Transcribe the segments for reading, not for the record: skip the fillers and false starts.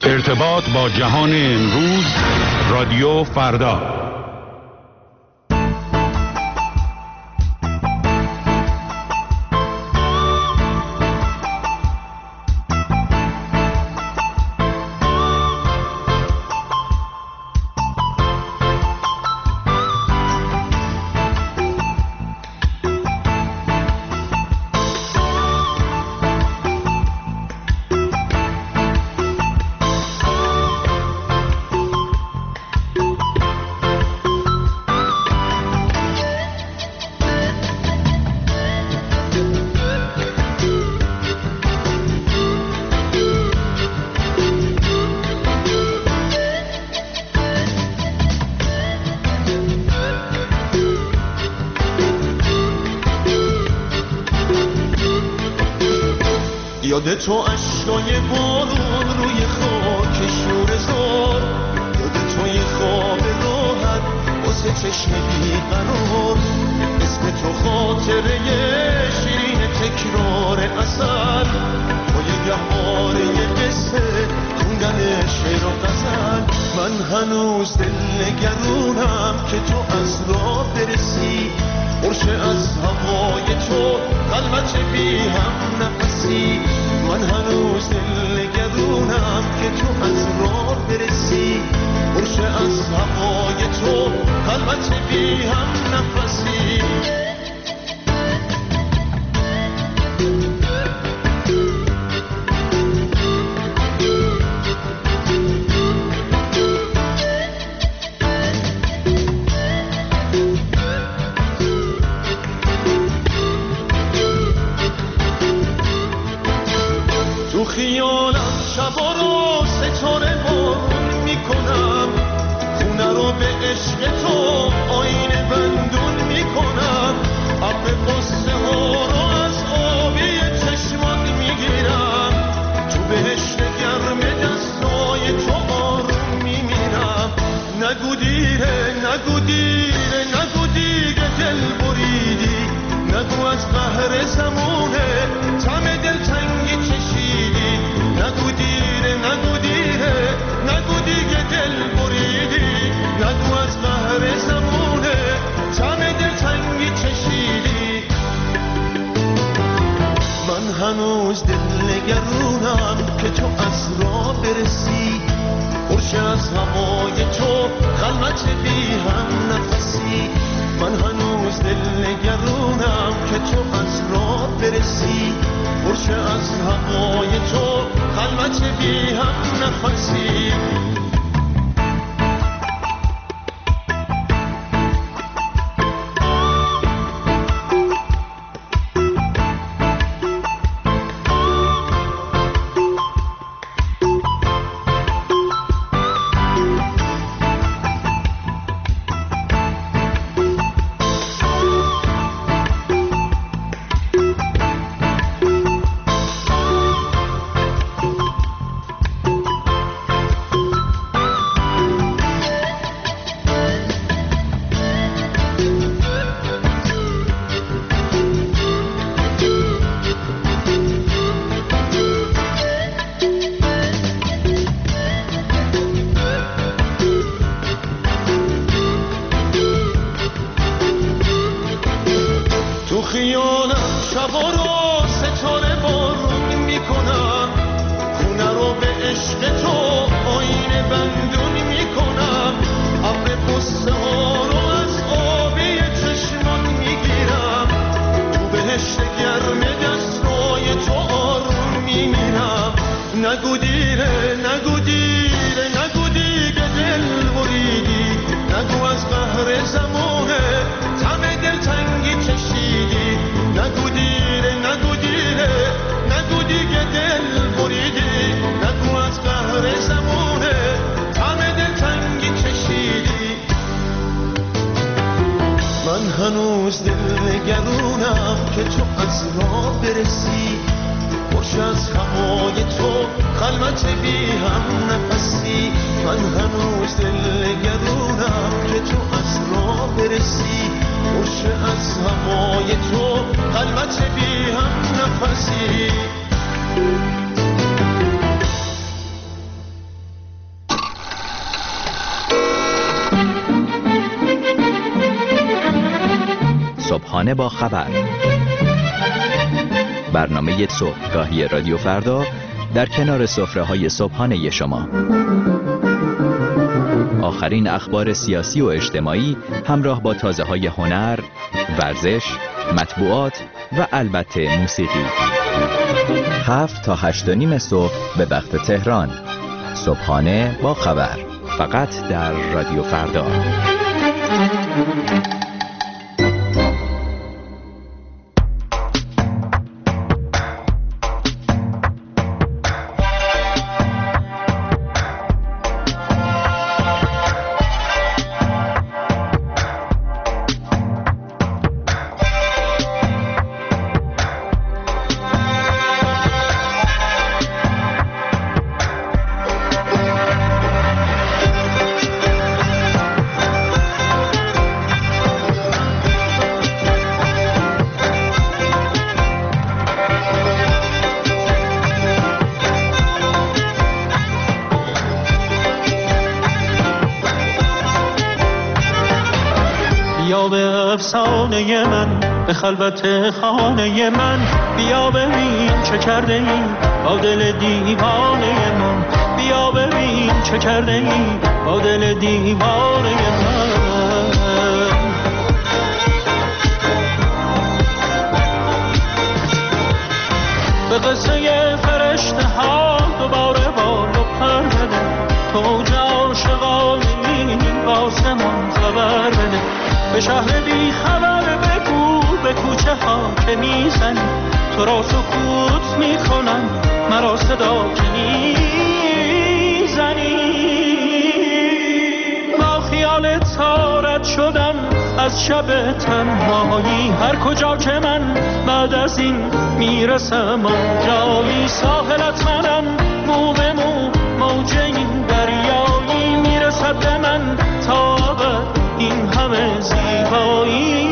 ارتباط با جهان امروز، رادیو فردا. یاد تو اشکای بارون روی خاک شورزار، یاد تو یه خواب راحت واسه چشم بیقرار، اسم تو خاطره شیرین تکرار اثر، با یه گهواره یه قصه خوندن شعر و غزل. من هنوز دل نگرونم که تو از راه برسی، خورشه از هوای تو خلوت بی هم نفسی. من هنوز دل نگرونم که تو از راه برسی، خورشه از هوای تو خلوت بی هم نفسی. خیالم شبا رو ستاره بارون میکنم، خونه رو به عشق تو آینه بندون میکنم، ابر قصه ها رو از آبی چشمات میگیرم، تو بهشت گرم دستای تو آروم میمیرم. نگو دیره نگو دیره نگو دیگه دل بریدی، نگو از قهر زمونه تم دل تنگی چشیدی، نگو دیره نگو دیره نگو دیگه دل بریدی، نگو از قهر زمونه تم دل تنگی چشیدی. من هنوز دل نگرونم که تو از راه برسی، خورشه از هوای تو خلوت بی هم نفسی. من هنوز دل نگرونم که تو از راه برسی، خورشه از هوای تو خلوت بی هم نفسی. خیالم شبا رو ستاره بارون میکنم، خونه رو به عشق تو آینه بندون میکنم، ابر قصه ها رو از آبی چشمان میگیرم، تو بهشت گرم دستای تو آروم میمیرم. نگو دیره نگو دیره نگو دیگه دل بریدی، نگو از قهر زمونه تم دل تنگی چشیدی، نگو دیره نگو دیره نگو دیگه دل بریدی، نگو از قهر زمونه تم دل تنگی چشیدی. من هنوز دل نگرونم که تو از راه برسی، خوش از هوای تو خلوت بی هم نفسی. من هنوز دل نگرونم که تو از راه برسی، خوش از هوای تو خلوت بی هم نفسی. صبحانه با خبر، برنامه صبحگاهی رادیو فردا در کنار سفره‌های صبحانه شما. آخرین اخبار سیاسی و اجتماعی همراه با تازه‌های هنر، ورزش، مطبوعات و البته موسیقی. 7 تا 8:30 صبح به وقت تهران. صبحانه با خبر، فقط در رادیو فردا. بیا به افسانه من، به خلوت خانه من، بیا ببین چه کرده ای با دل دیوانه من، بیا ببین چه کرده ای با دل دیوانه من. به قصه فرشته ها دوباره بال و پر بده، تو اوج عاشقانه واسه من خبر بده. به شهر بی خبر بگو، به کوچه ها که میزنی تو را سکوت میکنن، مرا صدا که میزنی. با خیال تارت شدم از شب تنهایی، هر کجا که من بعد از این میرسم آنجایی. ساحلت منم، مو به مو موج این دریایی، میرسد به من تا ابد این همه زیبایی.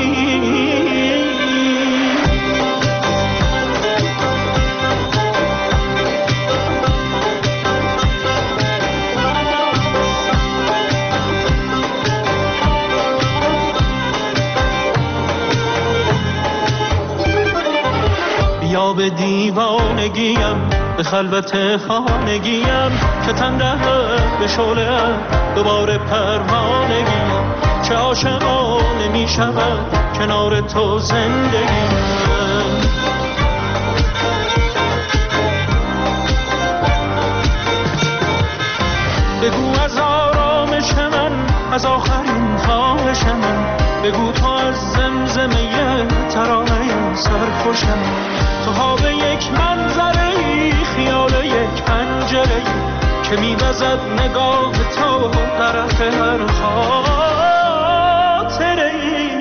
بیا به دیوانگیم، به خلوت خانگیم، که تن دهد به شعله دوباره پروانگیم. چه عاشقانه می شود کنار تو زندگیم. بگو از آرامش من، از آخرین خواهش من، بگو تو از زمزمه ترانه سرخوشم. تو ها به یک منظره، خیال یک پنجره که می‌وزد نگاه تو طرف هر خاطره.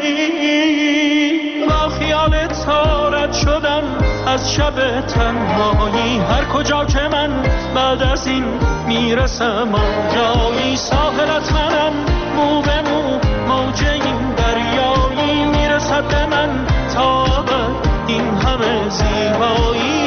با خیال تارت شدم از شب تنهایی، هر کجا که من بعد از این میرسم آنجایی. ساحلت منم، مو به مو موج این دریایی، میرسد به من تا ابد این همه زیبایی.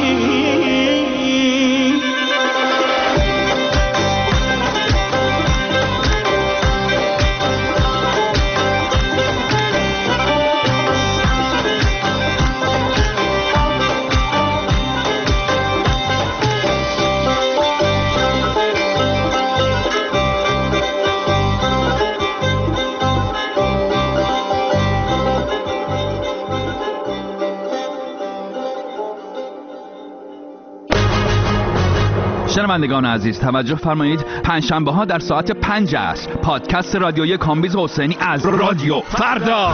شنوندگان عزیز توجه فرمایید، پنجشنبه ها در ساعت 5 عصر پادکست رادیویی کامبیز حسینی از رادیو فردا.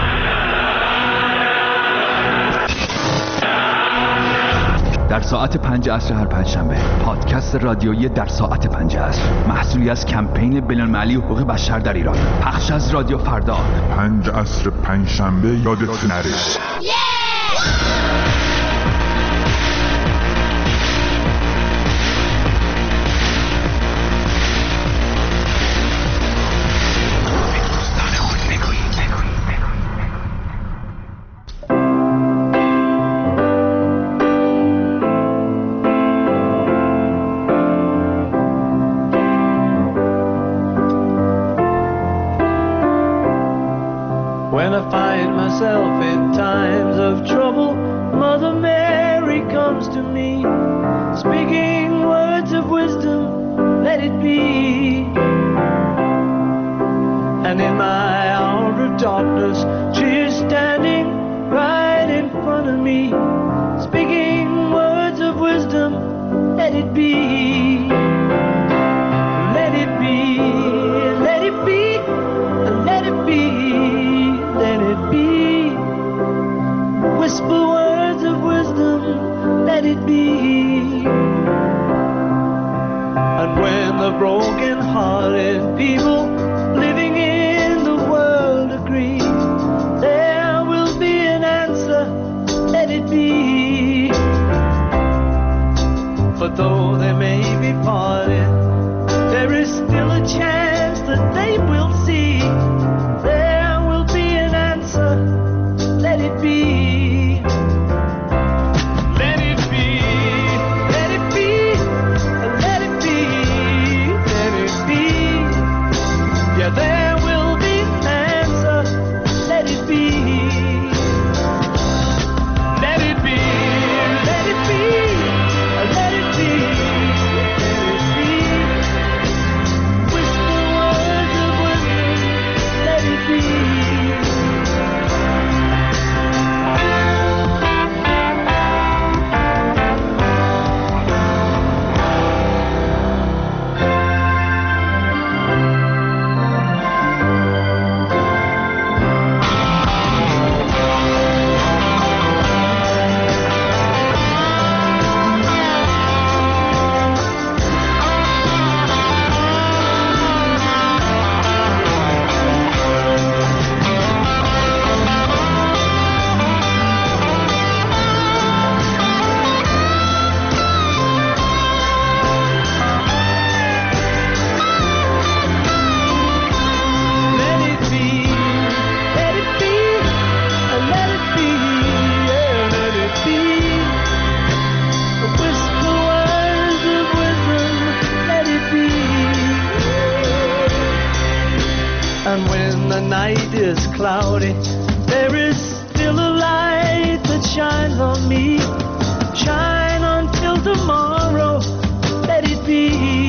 در ساعت 5 عصر هر پنجشنبه پادکست رادیویی در ساعت 5 عصر، محصولی از کمپین بین‌المللی حقوق بشر در ایران، پخش از رادیو فردا. 5 عصر پنجشنبه یادت نره. When I find myself wisdom, let it be. And in my hour of darkness, she is standing right in front of me, speaking words of wisdom, let it be. Let it be, let it be, let it be, let it be. Whisper words of wisdom, let it be. And when the broken-hearted people living in the world agree, there will be an answer, let it be. For though they may be parted, there is still a chance that they will see. There will be an answer, let it be. Let it be, let it be, let it be, let it be. Yeah, there will be an answer, let it be. Let it be, let it be, let it be, let it be. Whisper words of wisdom, let it be. And when the night is cloudy, there is still a light that shines on me. Shine until tomorrow, let it be.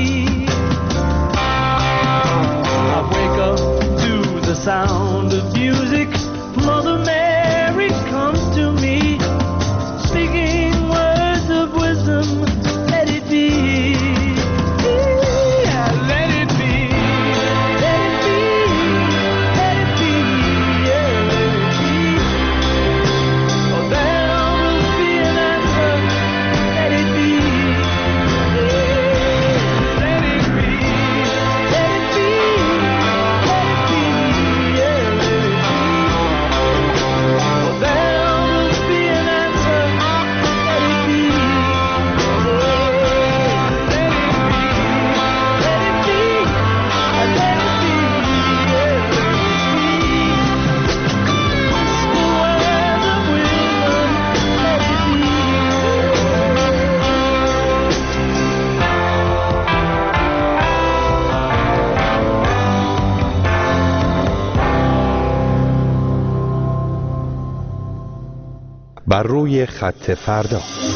I wake up to the sound of music. Mother Mary comes to me, speaking words of wisdom, let it be. بر روی خط فردا.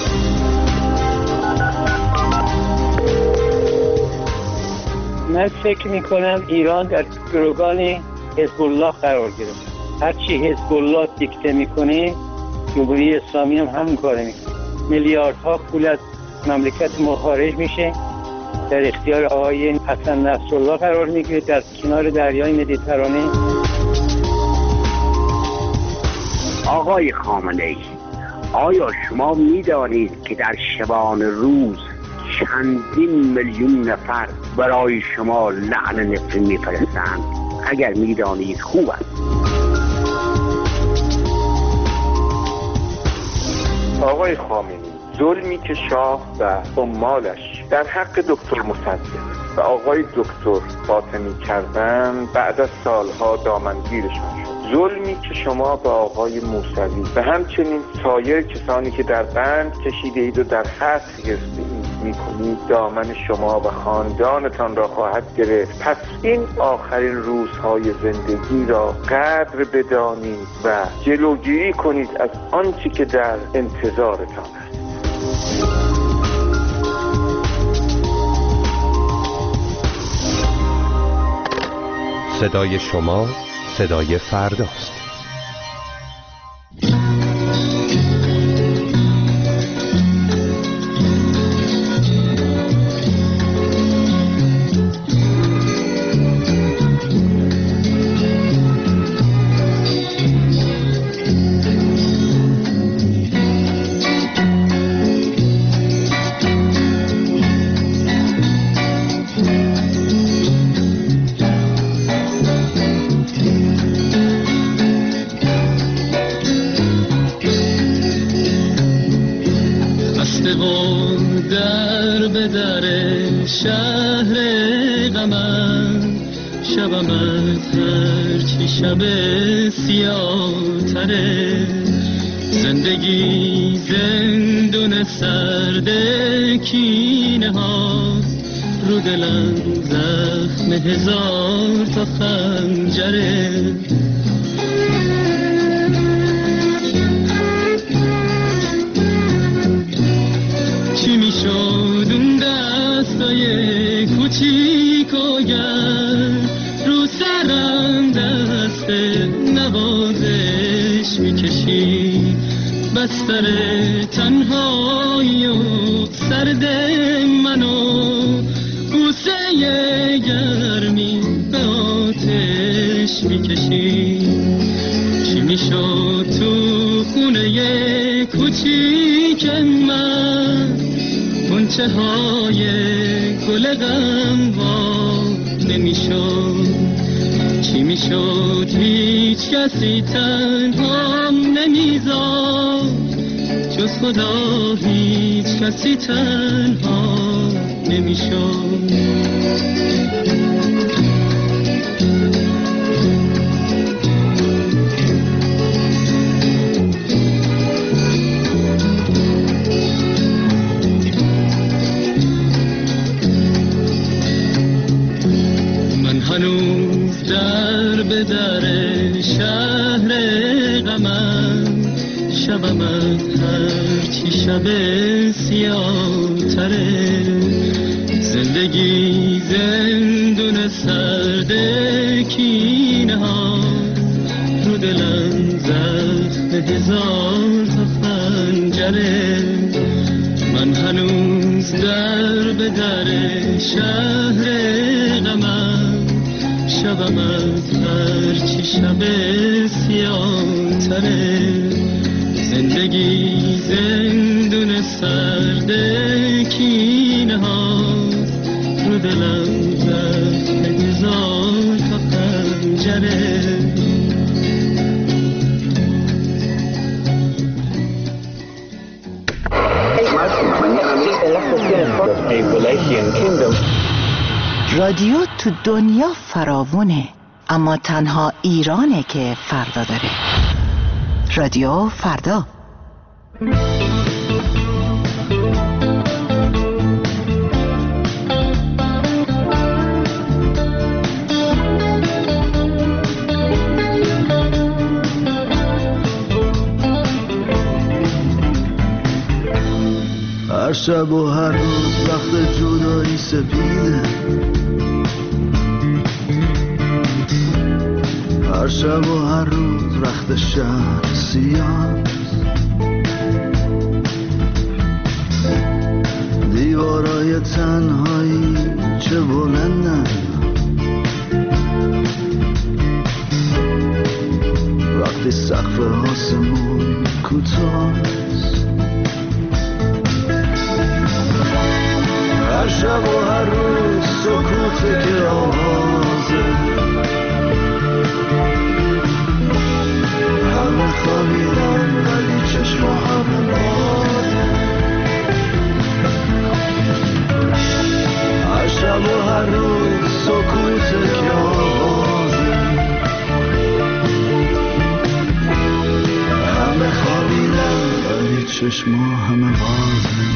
من فکر میکنم ایران در گروگان حزب الله قرار گرفت. هرچی حزب الله دیکته میکنه جمهوری اسلامی هم همون کار میکنه. میلیاردها پول از مملکت ما خارج میشه، در اختیار آقای حسن نصرالله قرار میگیره در کنار دریای مدیترانه. آقای خامنه‌ای، آیا شما می‌دانید که در شبان روز چندین میلیون نفر برای شما لعن نفرین می‌فرستند؟ اگر می‌دانید خوب است. آقای خامنه‌ای، ظلمی که شاه و عمالش در حق دکتر مصدق و آقای دکتر فاطمی کردند بعد از سالها دامنگیرشان شد. ظلمی که شما به آقای موسوی و همچنین سایر کسانی که در بند کشیده اید و در حبس گرفته اید میکنید دامن شما و خاندانتان را خواهد گرفت. پس این آخرین روزهای زندگی را قدر بدانید و جلوگیری کنید از آنچه که در انتظارتان است. صدای شما صدای فرداست. شب سیاه تره زندگی زندون سرد کینه هاست رو دلم زخم هزار تا خنجره چی میشد اون دستای کوچیک و گرم رو سرم دست نوازش میکشی بستر تنهایی و سرد منو بوسه گرمی به آتش میکشی چی میشد تو خونه کوچیک من منچه های گل غم‌ها نمیشد چی میشد هیچ کسی تنها نمیذاشت جز خدا هیچ کسی تنها نمیشد هنوز در به در شهر غمم شبم از هرچی شب سیاه تره زندگی زندون سرد کینه ها رو دلم زخم هزار تا خنجره من هنوز در به در شهر غمم شبم از هرچی شب سیاه تره زندگی زندون سرد کینه هاست رو دلم زخم هزار تا خنجره رادیو تو دنیا فراوونه اما تنها ایرانه که فردا داره. رادیو فردا. هر شب و هر روز وقت جدایی سپیده هر شب و هر روز وقت شهر سیاه دیوارای تنهایی چه بلندن وقتی سقف آسمون کوتاست هر شب و هر روز سکوته که آوازه همه خوابیدن ولی چشم همه بازه هر شب و هر روز سکوته که آوازه همه خوابیدن ولی چشم همه بازه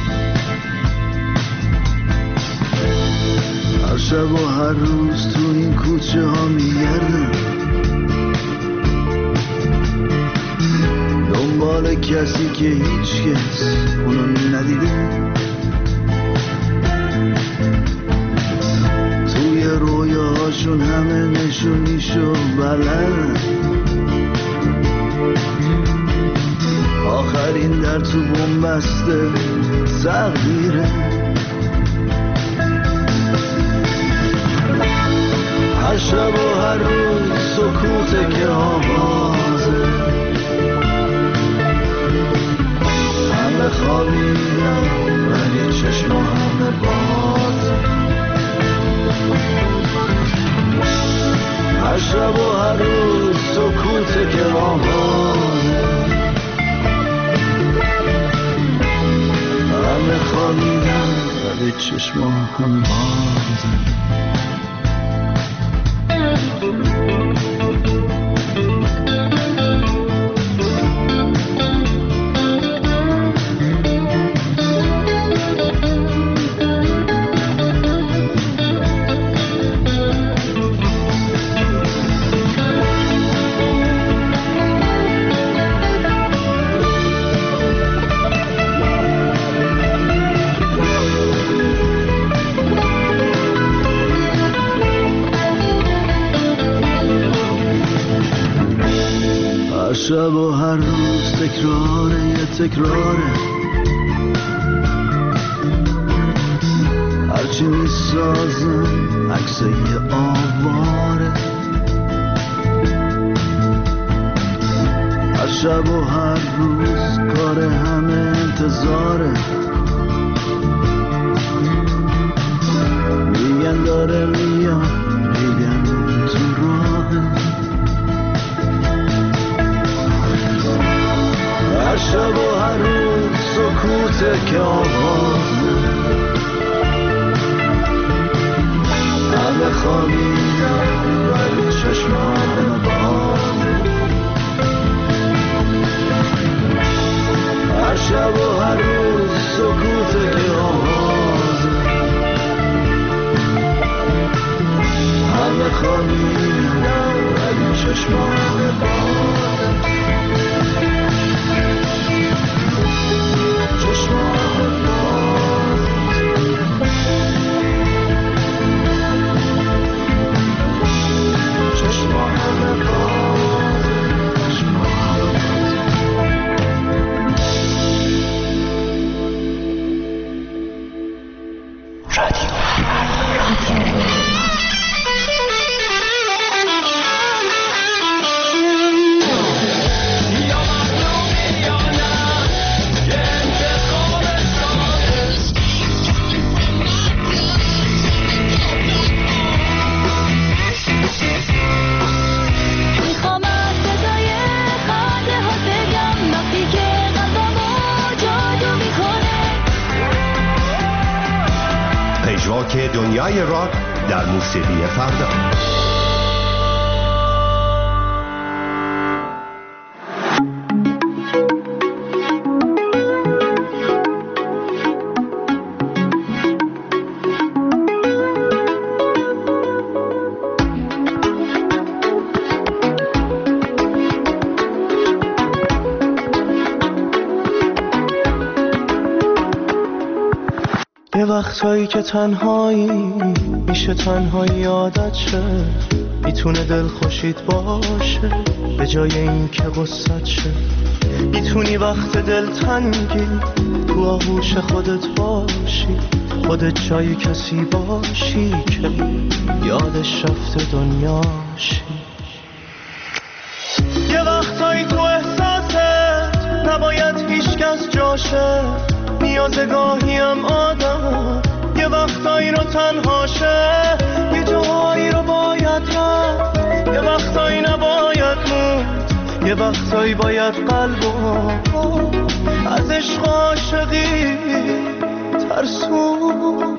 هر شب و هر روز تو این کوچه ها میگردم دنبال کسی که هیچ کس اونو ندیده توی رویاهاشون همه نشون بلند آخرین در تو بومبسته تقدیره هر شب و هر روز سکوته که آوازه همه خوابیدن ولی چشم همه بازه هر شب و هر روز سکوته که آوازه همه خوابیدن ولی چشم همه بازه شب و هر روز تکراره یه تکراره هرچی میسازن عکس یه آواره هر شب و هر روز کار همه انتظاره میگن داره میاد میگن تو راهه هر شب و هر روز سکوته که آوازه همه خوابیدن ولی چشم همه بازه هر شب و هر روز سکوته که آوازه همه خوابیدن ولی چشم همه بازه پژواک دنیای راک در موسیقی فردا. وقتایی که تنهایی میشه تنهایی عادت شه میتونه دل خوشید باشه به جای این که غصت شه میتونی وقت دل تنگی تو آغوش خودت باشی خودت جای کسی باشی که یادش رفته دنیاشی یه وقتایی تو احساست نباید هیچ کس جاشه نیازه گاهیم آدم یه وقتایی رو تنهاشه یه جاهایی رو باید رفت یه وقتایی نباید موند یه وقتایی باید قلبو از عشق عاشقی ترسوند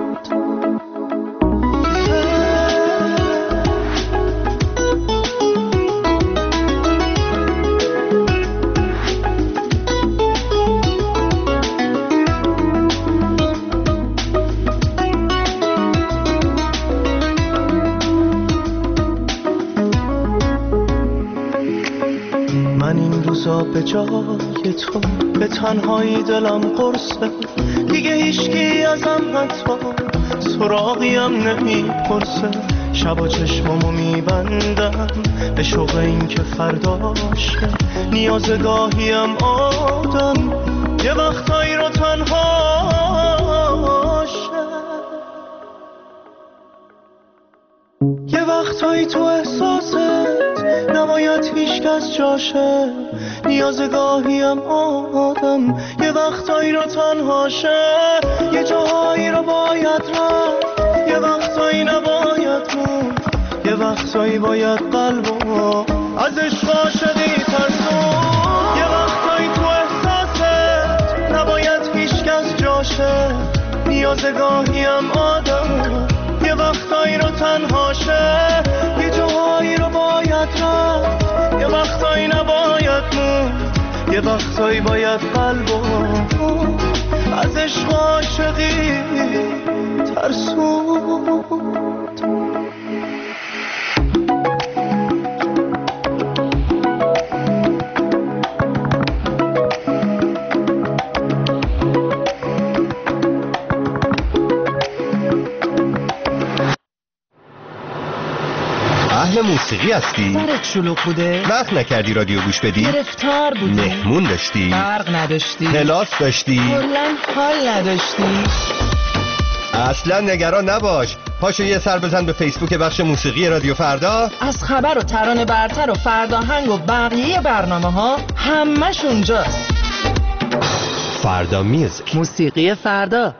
به جای تو به تنهایی دلم قرصه دیگه هیچکی ازم حتی سراغیم نمیپرسه شب و چشمامو میبندم به شوق این که فرداشه. نیاز گاهیم آدم یه وقتایی رو تنهاشه، یه وقتایی تو احساست نباید هیچ کس جاشه. نیاز گاهیم آدم یه وقتایی رو تنهاشه، یه جاهایی رو باید رفت، یه وقتایی نباید موند، یه وقتایی باید قلبو از عشق عاشقی ترسون. یه وقتایی تو احساست نباید هیچ کس جاشه. نیاز گاهیم آدم یه وقتایی رو تنهاشه، یه جاهایی رو باید رفت، یه وقتایی نباید موند، یه وقتایی باید قلبو از عشق عاشقی ترسوند. اهل موسیقی هستی؟ سرت شلوغ بوده؟ وقت نکردی رادیو گوش بدی؟ گرفتار بودی؟ مهمون داشتی؟ برق نداشتی؟ کلاس داشتی؟ کلاً حال نداشتی؟ اصلا نگران نباش، پاشو یه سر بزن به فیسبوک بخش موسیقی رادیو فردا. از خبر و ترانه برتر و فرداهنگ و بقیه برنامه ها همش اونجاست. فردا میوزیک، موسیقی فردا.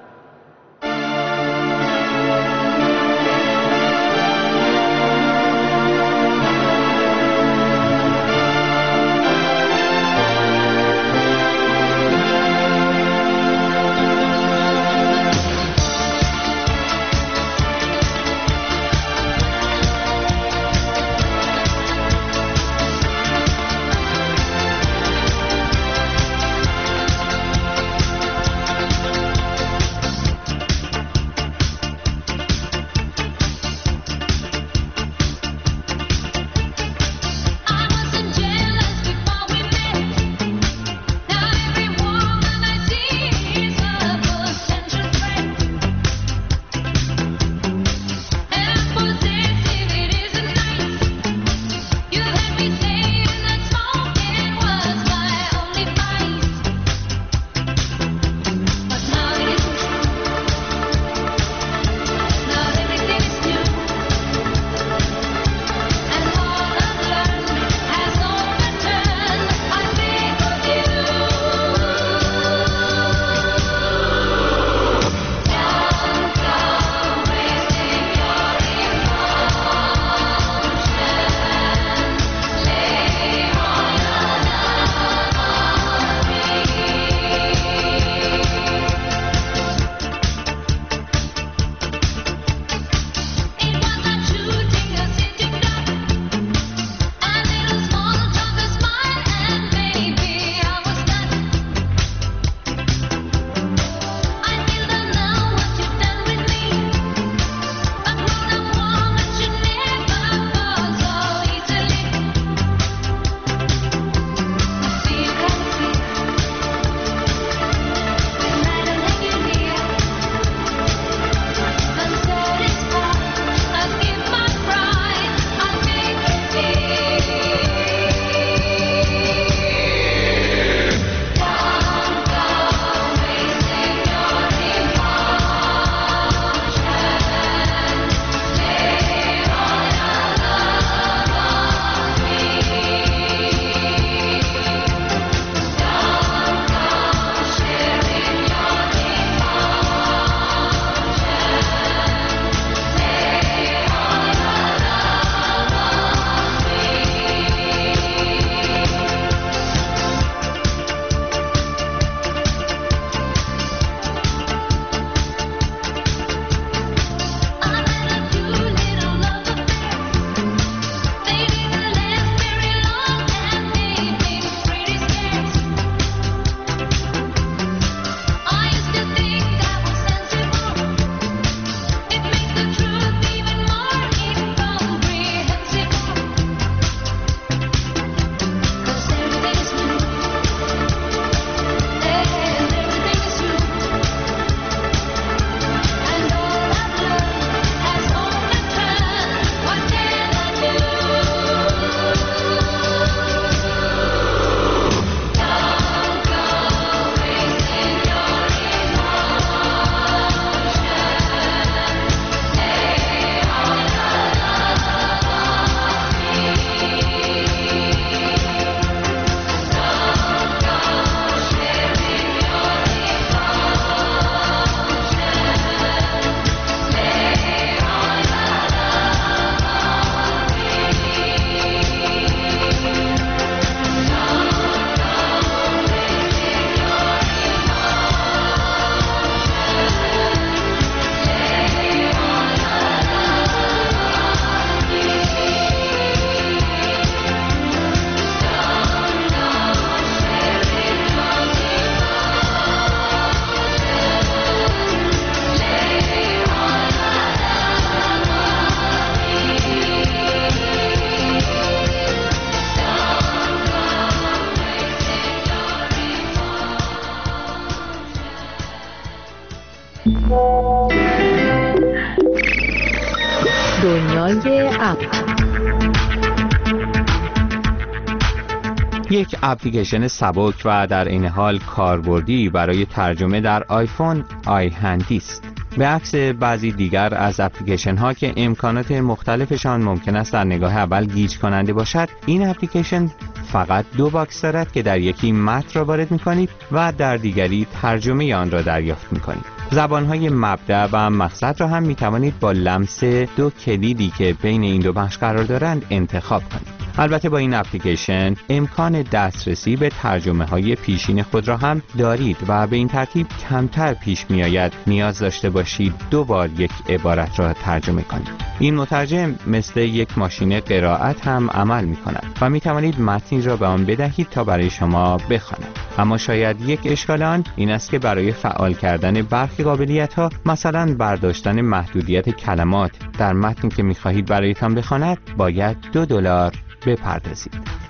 دنیای اپ. یک اپلیکیشن سبک و در این حال کاربردی برای ترجمه در آیفون آیهندی است. به عکس بعضی دیگر از اپلیکیشن ها که امکانات مختلفشان ممکن است در نگاه اول گیج کننده باشد، این اپلیکیشن فقط 2 باکس دارد که در یکی متن را وارد می‌کنید و در دیگری ترجمه آن را دریافت می‌کنید. زبان‌های مبدأ و مقصد را هم می‌توانید با لمس 2 کلیدی که بین این 2 بخش قرار دارند انتخاب کنید. البته با این اپلیکیشن امکان دسترسی به ترجمه‌های پیشین خود را هم دارید و به این ترتیب کمتر پیش می‌آید نیاز داشته باشید 2 بار یک عبارت را ترجمه کنید. این مترجم مثل یک ماشین قرائت هم عمل می‌کند و می‌توانید متنی را به آن بدهید تا برای شما بخواند. اما شاید یک اشکال آن این است که برای فعال کردن برخی قابلیت‌ها، مثلا برداشتن محدودیت کلمات در متنی که می‌خواهید برایتان بخواند، باید $2 بپردازید.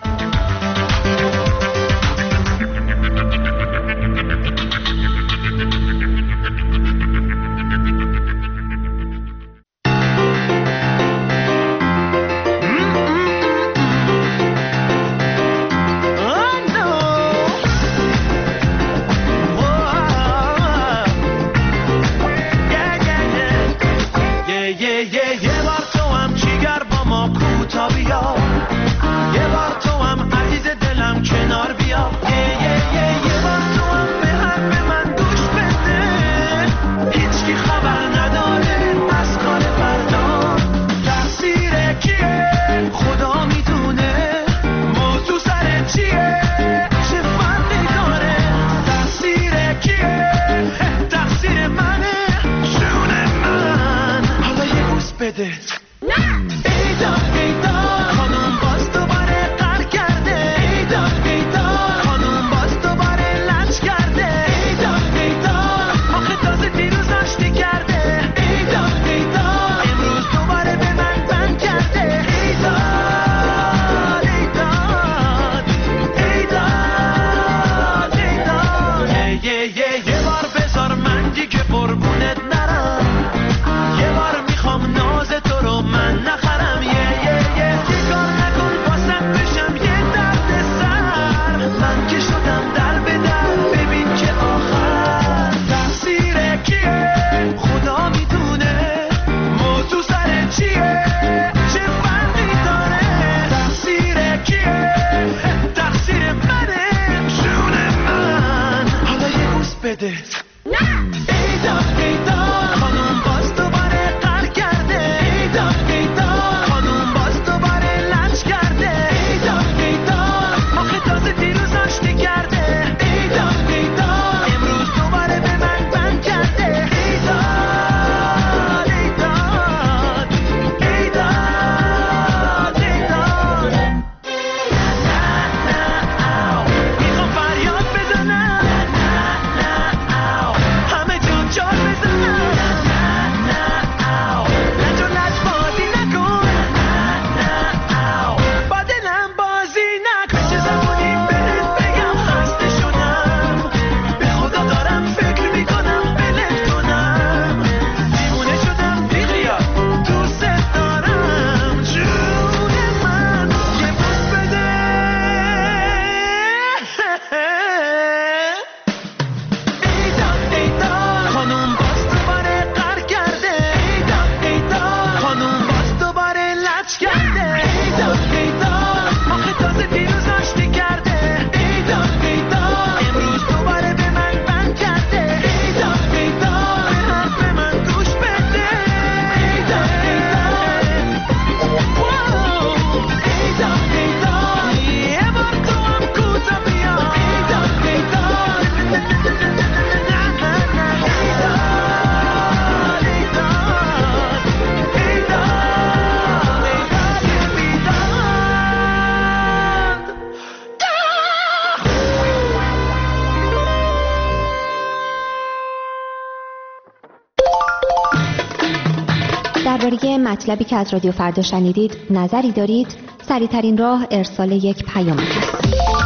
درباره مطلبی که از رادیو فردا شنیدید نظری دارید؟ سریع‌ترین راه ارسال یک پیام است.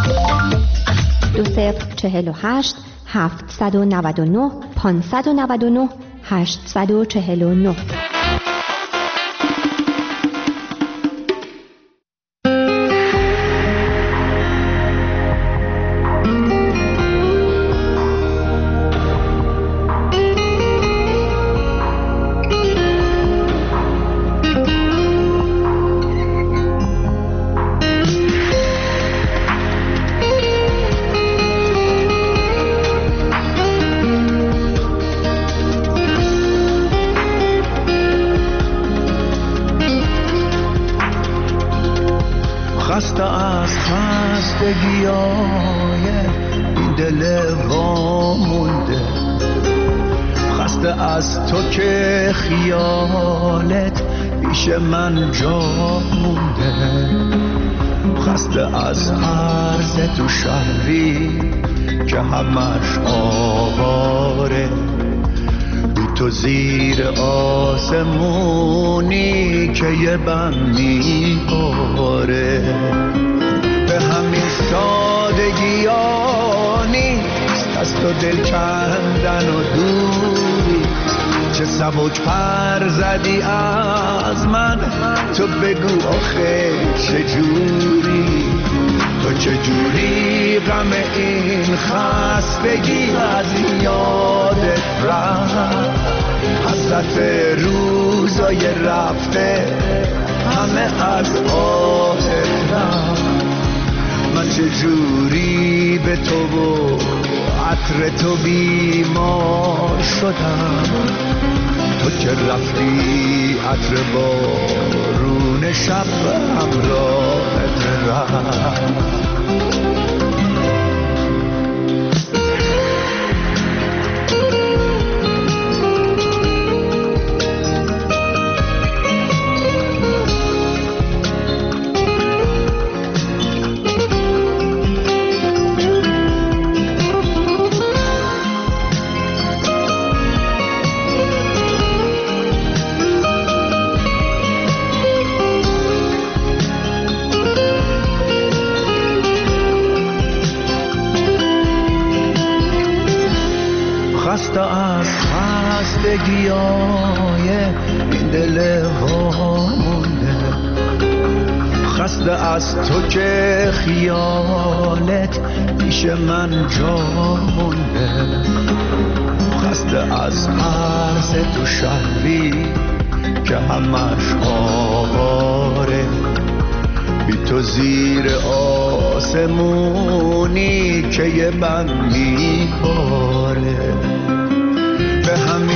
2048 799 599 849. از خستگیای این دل وامونده، خسته از تو که خیالت پیش من جا مونده، خسته از عرض تو شهری که همش آواره، بی تو زیر آسمونی که یه بم میباره. به همین سادگیانی از تو دل کندن و دوری، چه سبک پر زدی از من، تو بگو آخه چجوری، تو چجوری غم این خستگی از یادت رفت، حسرت روزای رفته همه از آهت رفت. من چجوری به تو و عطر تو بیمار شدم، تو که رفتی عطر بارون شب همراهت رفت. خسته از خستگیای این دل وامونده، خسته از تو که خیالت پیش من جا مونده، خسته از عرض تو شهری که همش آواره، بی تو زیر آسمونی که یه بم میباره. به همین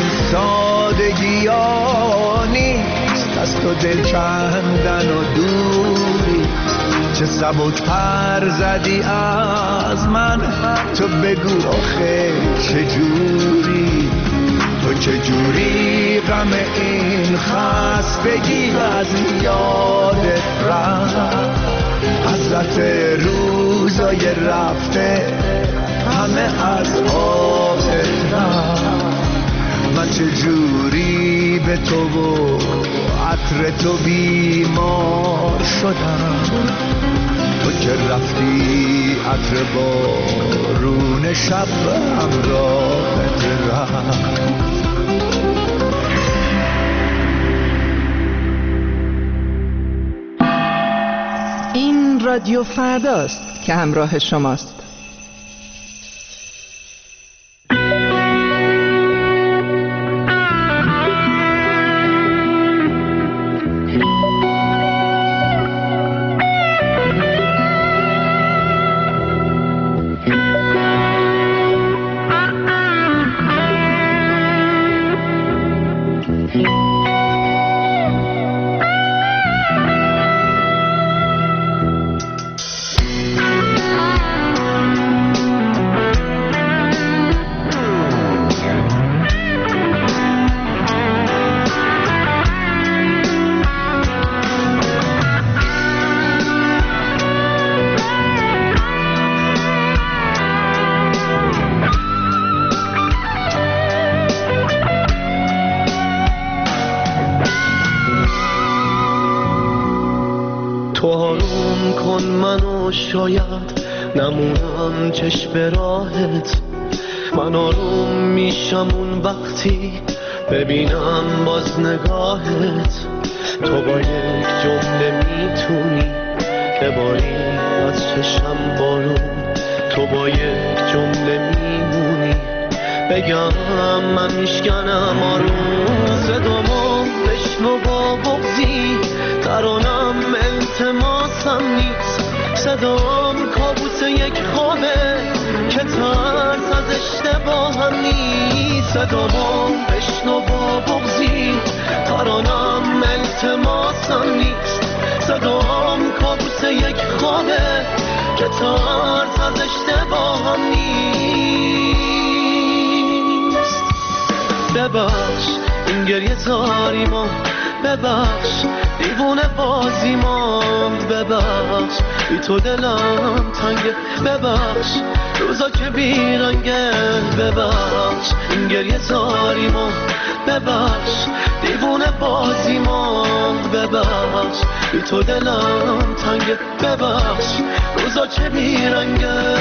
سادگیانی از تو دل کندن و دوری، چه سبک پر زدی از من، تو بگو آخه چجوری، تو چجوری غم این خستگی از یادت رفت، حسرت روزای رفته همه از آهت رفت. من چجوری به تو و عطر تو بیمار شدم، تو که رفتی عطر بارون شب همراهت رفت. این رادیو فرداست که همراه شماست. تو آروم کن منو، شاید نمونم چشم راهت، من آروم میشم اون وقتی ببینم باز نگاهت. تو با یک جمله میتونی بباری از چشم بارون، تو با یک جمله میمونی بگم من میشکنم آروم. صدامو بشنو با بغضی، ترانم التماسم نیست، صدام کابوس یک خوابه که ترس از اشتباهم نیست. صدامو بشنو با بغضی، ترانم التماسم نیست، صدام کابوس یک خوابه که ترس از اشتباهم نیست. ببخش این گریه زاریمو، ببخش دیوونه بازیمو، ببخش بی تو دلم تنگه، ببخش روزا که بیرنگه، ببخش این گریه زاریمو، ببخش دیوونه بازیمو، ببخش بی تو دلم تنگه، ببخش روزا که بیرنگه.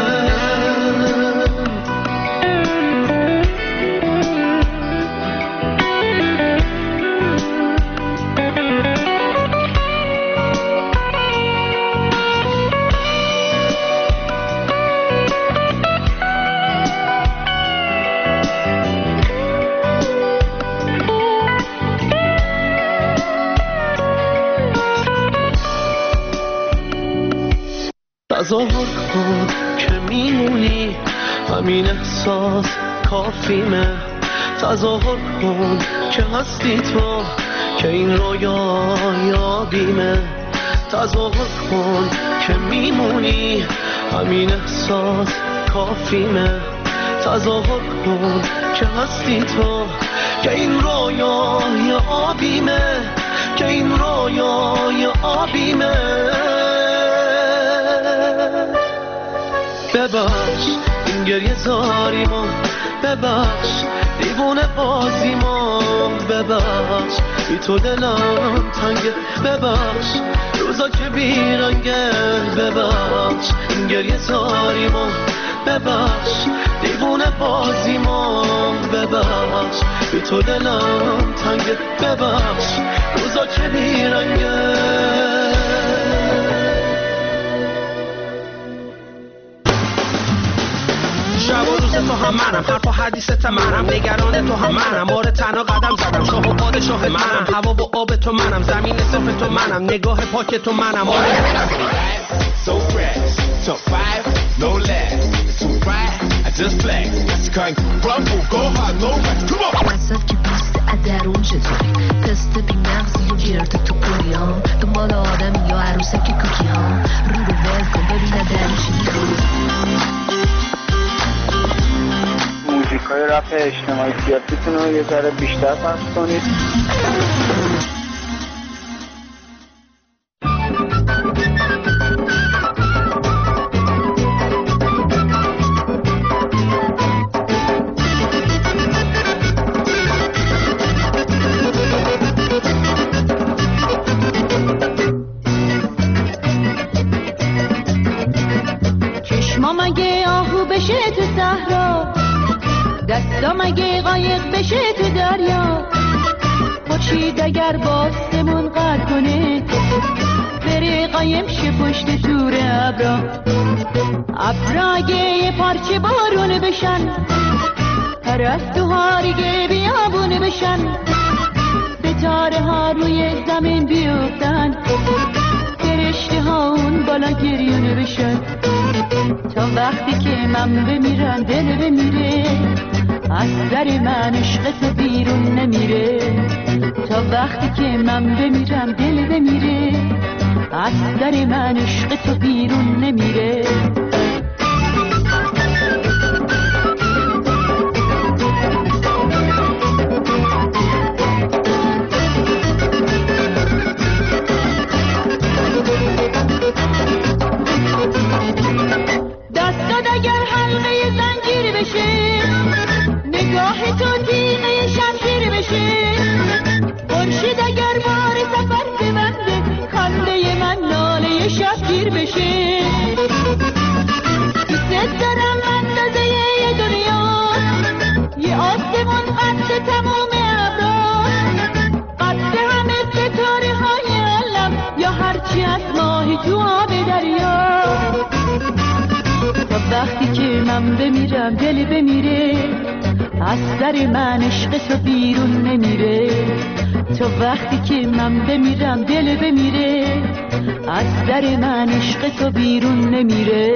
تظاهر کن که میمونی، همین احساس کافیمه. تظاهر کن که هستی تو، که این رویا یادیمه. تظاهر کن که میمونی، همین احساس کافیمه. تظاهر کن که هستی تو، که این رویا آبیمه، که این رویا آبیمه. ببخش این گریه زاریمو، ببخش دیوونه بازیمو، ببخش بی تو دلم تنگه، ببخش روزا که بیرنگه، ببخش این گریه زاریمو، ببخش دیوونه بازیمو، ببخش بی تو دلم تنگه، ببخش روزا که بیرنگه. شب و روز تو هم منم، حرف و حدیثت منم، نگران تو هم منم، مورد تنها قدم زدم، شاه و پادشاه منم، هوا و آب تو منم، زمین صرف تو منم، نگاه پاک تو منم. So fresh, top 5, no less, too bright, I just flex, that's the kind rumble, go hard, no rest, come on. وسط که پوست ادرون چطوری، تست بی مغزی و گرد تو کنی ها، دنبال آدم یا عروسک کوکی ها، رو رو ول کن ببینه دری چی میخوری. موزیکای رپ اجتماعی سیاسیتون رو یه ذره بیشتر پخش کنید. چشما مگه آهو بشه تو صحرا، دستا مگه قایق بشه تو دریا، خورشید اگر باستمون قد کنه، بره قایم شه پشت تور ابرا، ابرا اگه یه پارچه بارون بشن، پرستوها دیگه بیابون بشن، ستاره ها روی زمین بیفتن، فرشته ها اون بالا گریون بشن. تا وقتی که من بمیرم دل بمیره، از در من عشق تو بیرون نمیره. تا وقتی که من بمیرم دل بمیره، از در من عشق تو بیرون نمیره. دستات اگر حلقه زنجیر بشه، نگاه تو تیغه شمشیر بشه، خورشید اگر بار سفر ببنده، خنده من ناله شبگیر بشه. دوست دارم اندازه یه دنیا، یه آسمون قد تمام ابرا، قد همه ستاره های عالم، یا هرچی از ماهی تو آب دریا. تا وقتی که من بمیرم دل بمیره، از در من عشق تو بیرون نمیره. تا وقتی که من بمیرم دل بمیره، از در من عشق تو بیرون نمیره.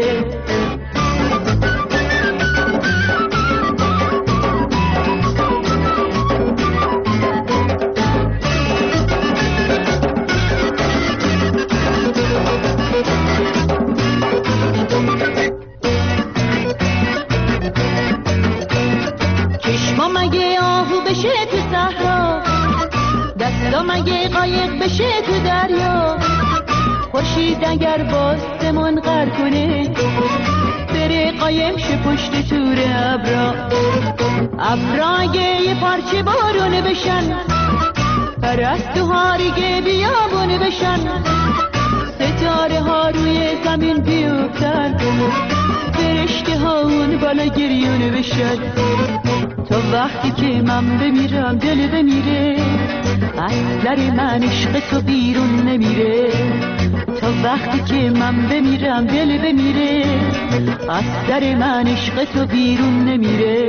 مگه قایق بشه تو دریا، خورشید اگر باستمون غر کنه بره قایم شه پشت تور ابرا، ابرا اگه یه پارچه بارونه بشن، پرستوها ریگه بیابونه بشن، ستاره ها روی زمین بیفتن، فرشته ها اون بالا گریونه بشن. تا وقتی که من بمیرم دل بمیره، از در من عشق تو بیرون نمیره. تا وقتی که من بمیرم دل بمیره، از در من عشق تو بیرون نمیره.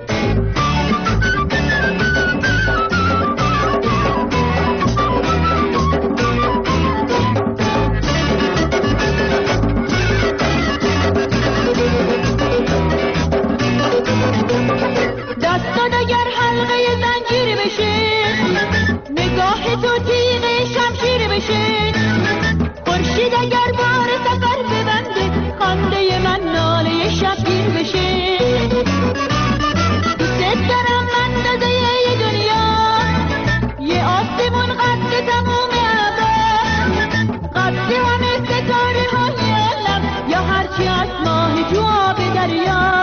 دستان اگر حلقه زنجیر بشه، نگاه تو تیغ شمشیر بشه، خورشید اگر بار سفر ببنده، خنده من ناله شبگیر بشه. دوست دارم اندازه یه دنیا، یه آسمون قد تموم ابرا، قد همه ستاره های عالم، یا هرچی از ماه تو آب دریا.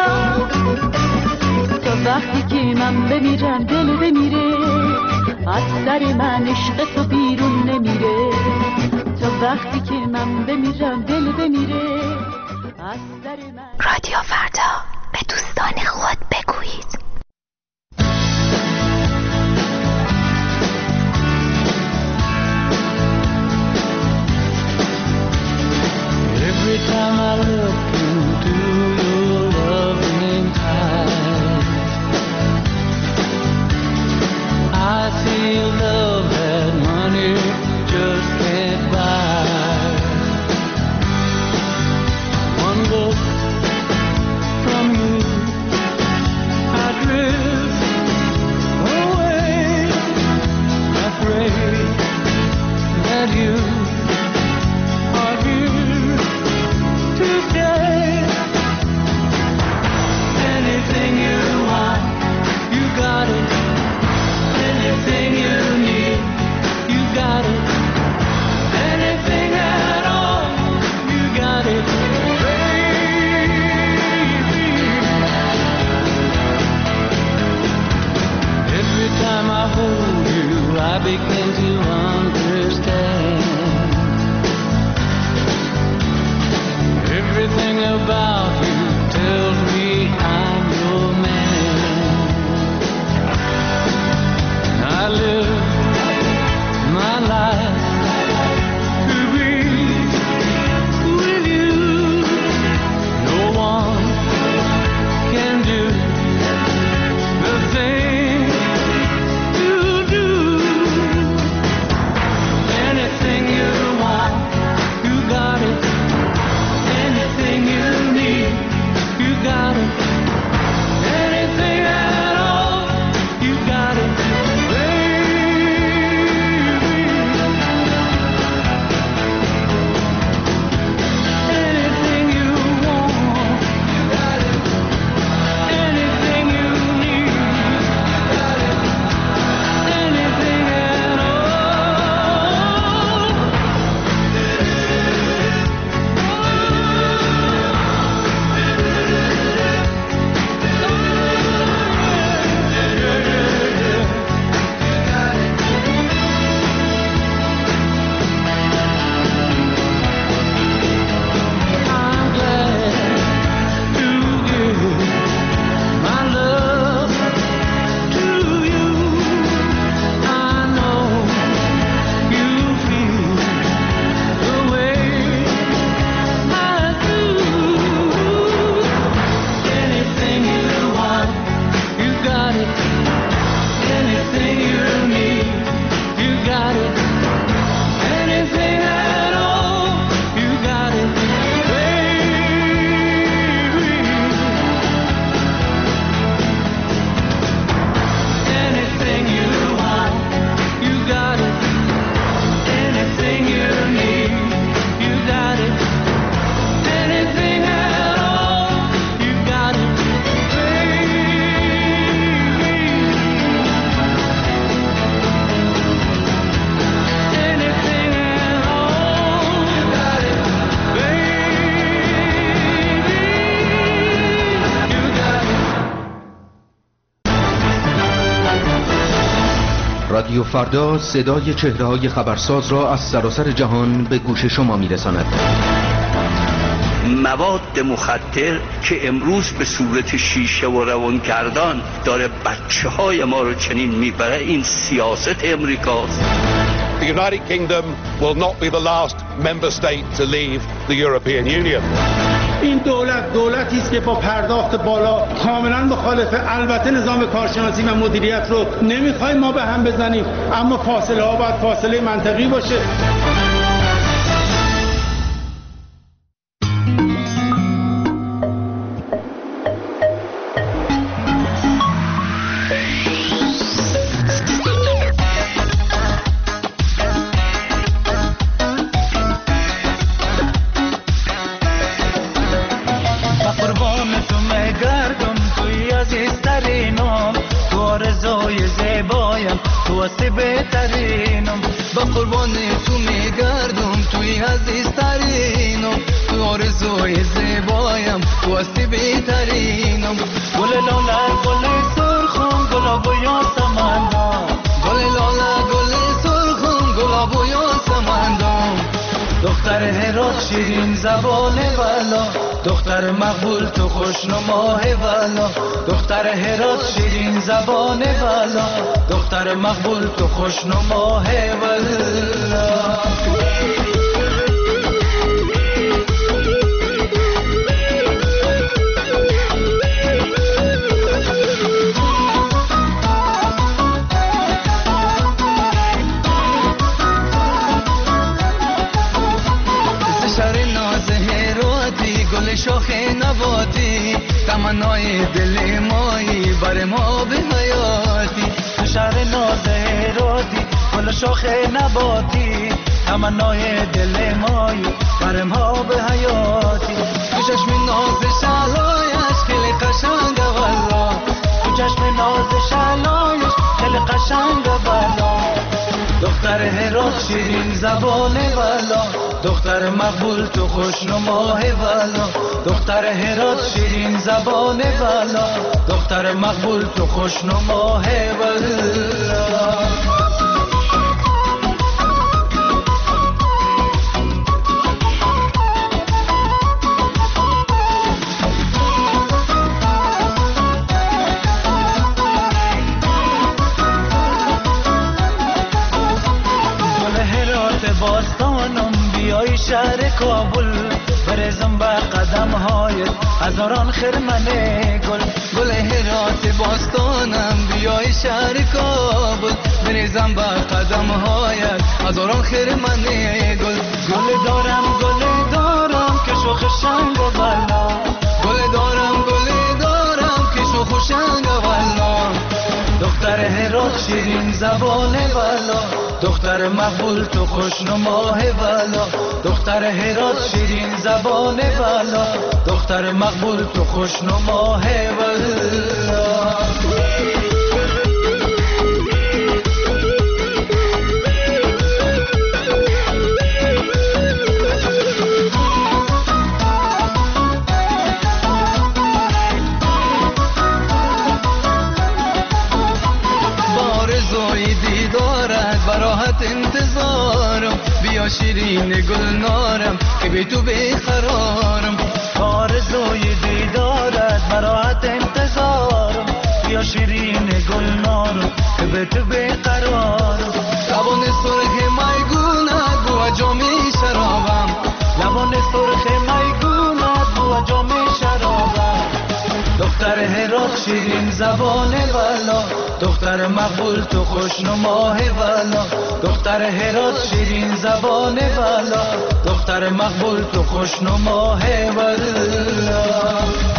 تا وقتی که من بمیرم دل بمیره، از سر من عشق تو بیرون نمیره. تا وقتی که من بمیرم دل بمیره، از سر من. رادیو فردا، به دوستان خود بگویید. Every time I look into your loving eyes, I see love that money just can't buy. One look from you, I drift away, afraid that you are here to stay. Anything you want, you got it. Anything you need, you got it. Anything at all, you got it, baby. Every time I hold you, I begin to understand. Everything about you tells me I'm your man. I live my life to be with you. No one can do the thing you do. Anything you want, you got it. Anything you need, رادیو فردا صدای چهره‌های خبرساز را از سراسر جهان به گوش شما می‌رساند. مواد مخدر که امروز به صورت شیشه و روانگردان داره بچه‌های ما رو چنین میبره، این سیاست امریکاست. The United Kingdom will not be the last member state to leave the European Union. این دولتی است که با پرداخت بالا کاملا مخالفه. البته نظام کارشناسی و مدیریت رو نمیخوایم ما به هم بزنیم، اما فاصله ها باید فاصله منطقی باشه. با قربان تو میگردم توی عزیزترینم، تو آرزوی زیبایم تو هستی بهترینم. گل لاله گل سرخم گلاب و یاسمندم، گل لاله گل سرخم گلاب و یاسمندم. دختر هرات شیرین زبان والا، دختر مقبول تو خوشنماه والا. دختر هرات شیرین زبان والا، دختر مقبول تو خوشنماه والا. گل شاخ نباتی تمنای دل مایی بر ما به حیاتی. تو شهر ناز هراتی گل شاخ نباتی تمنای دل مایی بر ما به حیاتی. تو چشم ناز شلایش خیلی قشنگ والا، تو چشم ناز شلایش خیلی قشنگ والا. دختر هرات شیرین زبان والا، دختر مقبول تو خوشنماه والا. دختر هرات شیرین زبان والا، دختر مقبول تو خوشنماه والا. باستانم بیای شهر کابل، برزم به قدم های هزاران خرمن گل. گل هرات باستانم بیای شهر کابل، برزم به قدم های هزاران خرمن گل. گل دارم که شوخ شنگ و بالا، گل دارم که شوخ شنگ و بالا. دختر هرات شیرین زبان والا، دختر مقبول تو خوشنماه والا. دختر هرات شیرین زبان والا، دختر مقبول تو خوشنماه والا. براحت انتظارم، بیا شیرین گلنارم که به تو بقرارم. آرزوی دیدارت براحت انتظارم، بیا شیرین گلنارم که به تو بقرارم. لبان سرخ میگونت بو جام شرابم، لبان سرخ میگونت بو جام شرابم. دختر هرات شیرین زبان والا، دختر مقبول تو خوشنماه والا. دختر هرات شیرین زبان والا، دختر مقبول تو خوشنماه والا.